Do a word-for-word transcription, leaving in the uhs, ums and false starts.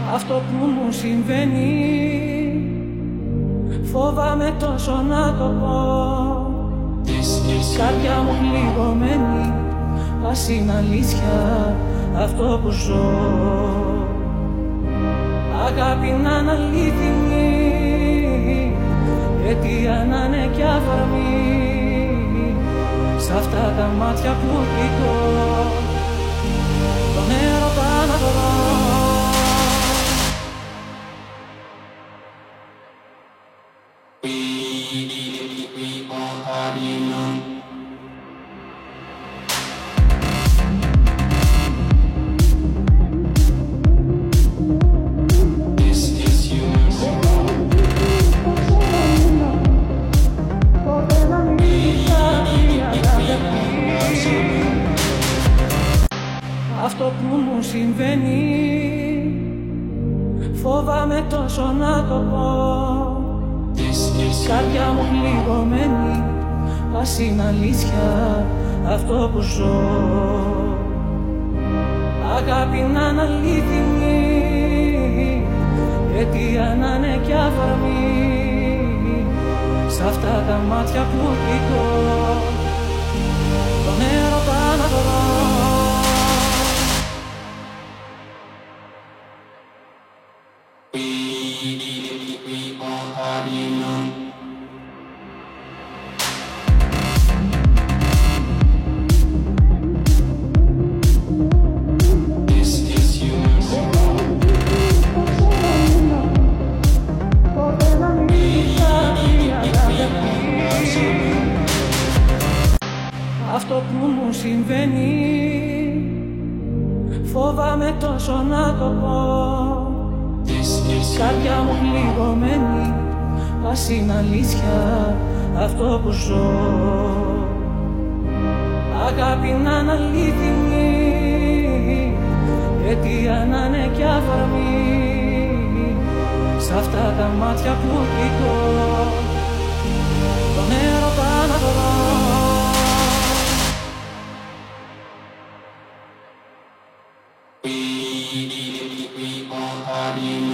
Αυτό που μου συμβαίνει φοβάμαι τόσο να το πω. Καρδιά μου πληγωμένη, ας είναι αλήθεια αυτό που ζω. Αγάπη να είναι αλήθινη, αιτία να είναι κι αφορμή. Σ' αυτά τα μάτια που κοιτώ, τον έρωτα να βρω. Αυτό που μου συμβαίνει φοβάμαι τόσο να το πω. Καρδιά μου πληγωμένη, ας είναι αλήθεια αυτό που ζω. Αγάπη να είναι αλήθινη, αιτία να είναι κι αφορμή. Σ' αυτά τα μάτια που κοιτώ, τον έρωτα να βρω. Αυτό που μου συμβαίνει φοβάμαι τόσο να το πω. Καρδιά μου πληγωμένη, ας είναι αλήθεια αυτό που ζω. Αγάπη να είναι αλήθινη, αιτία να είναι κι αφορμή. Σ' αυτά τα μάτια που κοιτώ, τον έρωτα να βρω. We all are